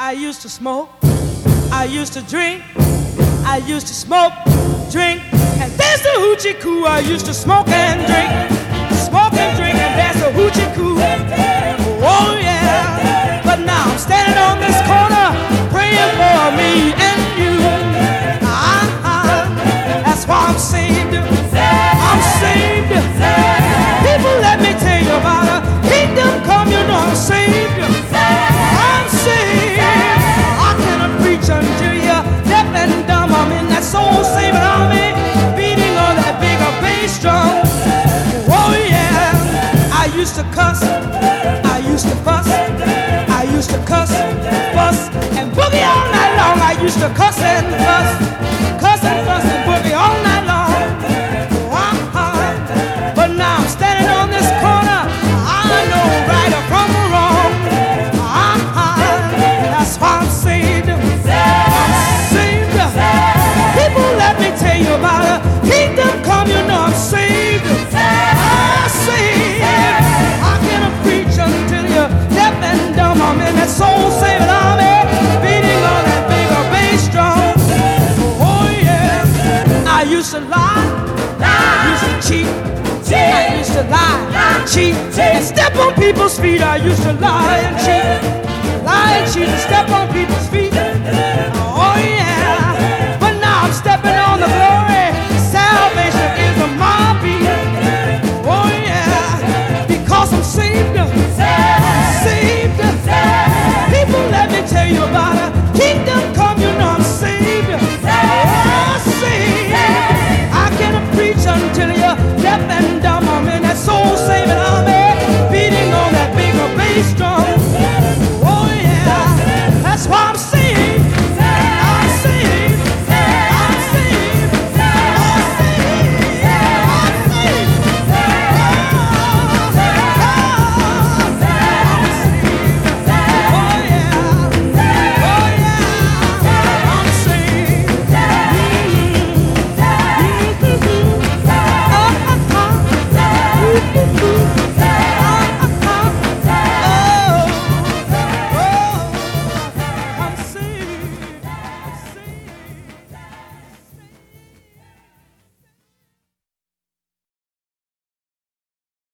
I used to smoke, I used to drink, I used to smoke, drink, and there's the hoochie coo. I used to smoke and drink, and there's the hoochie coo. Oh yeah, but now I'm standing on this corner praying for me and you. That's why I'm saved. I'm saved. People, let me tell you about a kingdom come. You know I'm saved. I'm saved. I cannot preach until you're deaf and dumb. I'm in that soul-saving army, beating on that bigger bass drum. Oh yeah, I used to cuss, I used to fuss, I used to cuss, fuss, and boogie all night long. I used to cuss and fuss, and boogie all night long. But now I'm standing on this corner. I know right from wrong. That's why I'm saved. I'm saved. People, let me tell you about a kingdom come. You know I'm saved. I'm saved. I cannot preach until you're deaf and dumb. I'm in that soul-saving army, beating on that bigger bass drum. Oh yeah, I used to lie, I used to cheat, I used to lie, cheat, and step on people's feet. I used to lie and cheat, and step on people's feet. Oh yeah, but now I'm stepping on the glory. Salvation is a my beat. Oh yeah, because I'm saved. Saved. People, let me tell you about a kingdom come. You know I'm saved. Oh, saved. I cannot preach until you're deaf and dumb. I'm in that soul-saving army, beating on that bigger bass drum. Oh yeah, that's why I'm saved.